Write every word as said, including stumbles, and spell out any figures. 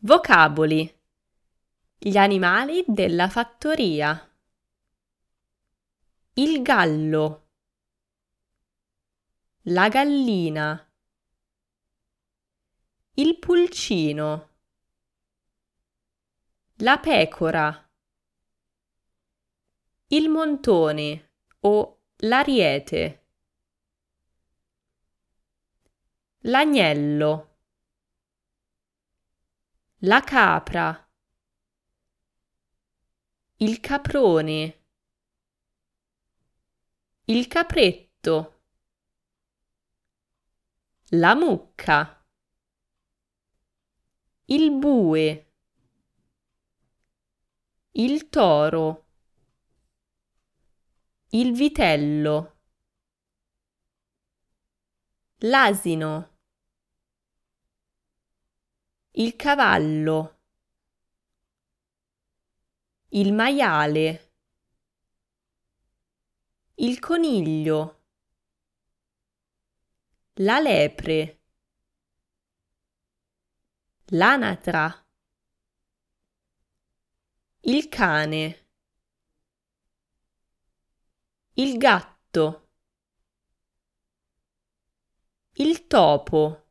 Vocaboli. Gli animali della fattoria. Il gallo. La gallina. Il pulcino. La pecora. Il montone o l'ariete. L'agnello. La capra. Il caprone. Il capretto. La mucca. Il bue. Il toro. Il vitello. L'asino. Il cavallo. Il maiale. Il coniglio. La lepre. L'anatra. Il cane. Il gatto. Il topo.